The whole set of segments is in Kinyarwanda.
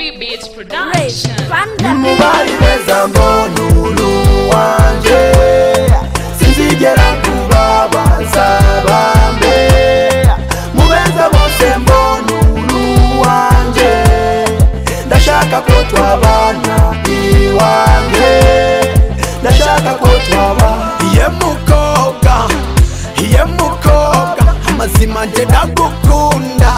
B-Beat Production. Mubari weza mbonulu wanje sinzigera kubabaza bambe mubeza bose mbonulu wanje ndashaka ko twabana iwanjye ndashaka ko twabana iye mukobwa amazima nje ndagukunda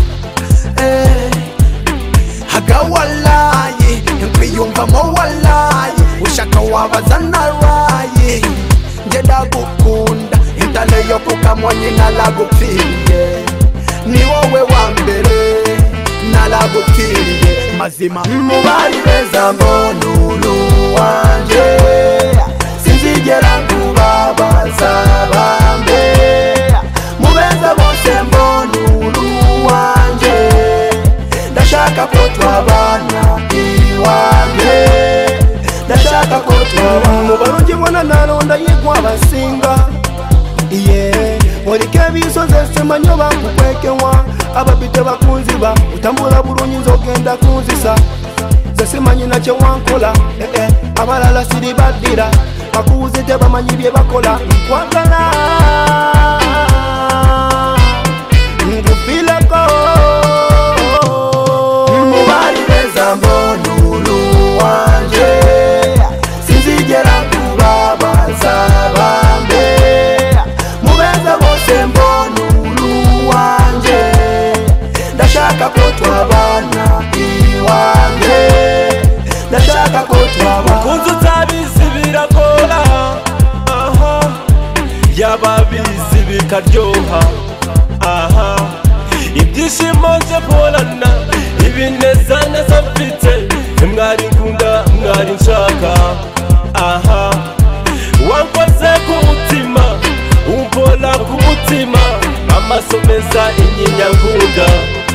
hagawalayi nkwiyumvamo walayi ushaka wabaza narayi nje ndagukunda intale yo kukamwonyi nalagupfiriye ni wowe wa mbere nalagupfiriye mazima mubari beza mbonulu wanje sinzigera kubabaza bambe mubeza bose mbonulu wanje ndashaka ko twabana iwanjye ndashaka ko twabana mubarungi mbona naronda yigwa basinga Morike bisoze semanyo bakukwekewa ababite bakunziba utambula bulungi nzogenda kunzisa zesemanyi nakye wankola abalala siri badira bakuuze tebamanyi bye bakola nkwagala ngufilako mubari beza mbonulu wanje sinzigera kubabaza bambe mubeza bose mbonulu wanje ndashaka ko twabana iwanjye ndashaka ko twabana kunzu utabizi birakora yababizi bikaryoha ibyishimo nje polana ibinezaneza mfite mwari nkunda mwari nshaka wankoze ku mutima umpola ku mutima amaso meza inyinya nkunda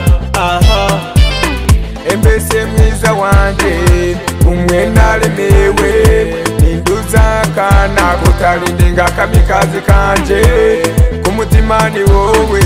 embese mwiza wanje umwe naremewe ninduza kana kutarindinga kamikazi kanje ku mutima ni wowe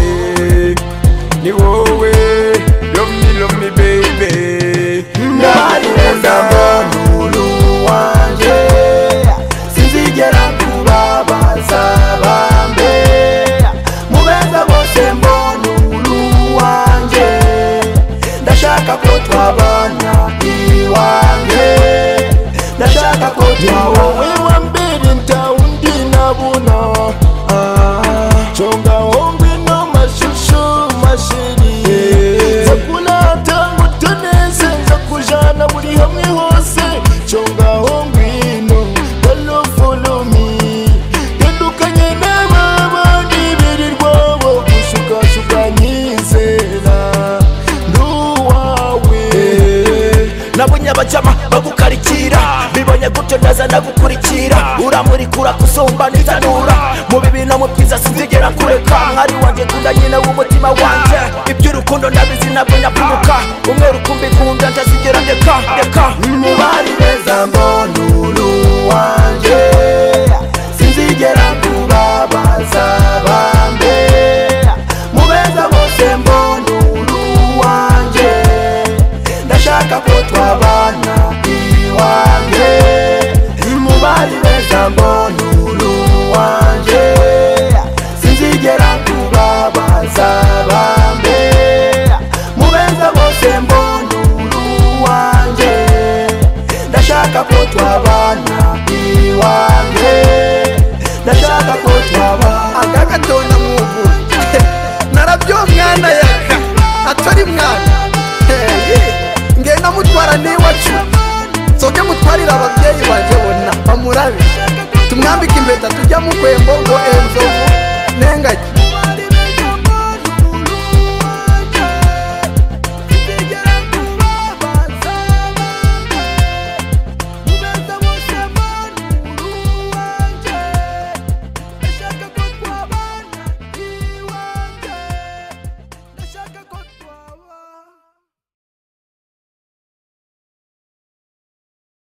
love me baby mubari beza mbonulu wanje sinzigera kubabaza bambe mubeza bose mbonulu wanje ndashaka ko twabana iwanjye ndashaka ko twabana wa mbere ntawundi nabona chonga hongwi no mashushu mashiri zakunata ngutoneze nzakujana buri hamwe hose chonga hongwi no follow me yandukanye n'ababandi birirwabo gushukashuka nyizera nabonye abajama bagukarikira bibonye gutyo ndaza ndagukurikira uramurikura kusumba n'itanura mu bibi no mu byiza sinzigera kureka mwari wanjye kunda nyine w'umutima wanje iby'urukundo ndabizi nabwo nyakuruka umwe rukumbi kunda ntazigera ndeka mubari beza mbonulu wanje sinzigera kubabaza bambe mubeza bose mbonulu wanje ndashaka ko twabana iwanjye mubari beza mbonulu wanje sinzigera kubabaza bambe mubeza bose mbonulu wanje ndashaka ko twabana iwanjye ndashaka ko twabana agagatonda mwubu narabyo mwana yaka atari mwana ngenda mutwara n'iwacu soke mutwarira ababyeyi banje bona bamurabe tumwambike impeta tujya mu kwembo ngo enzovu nengage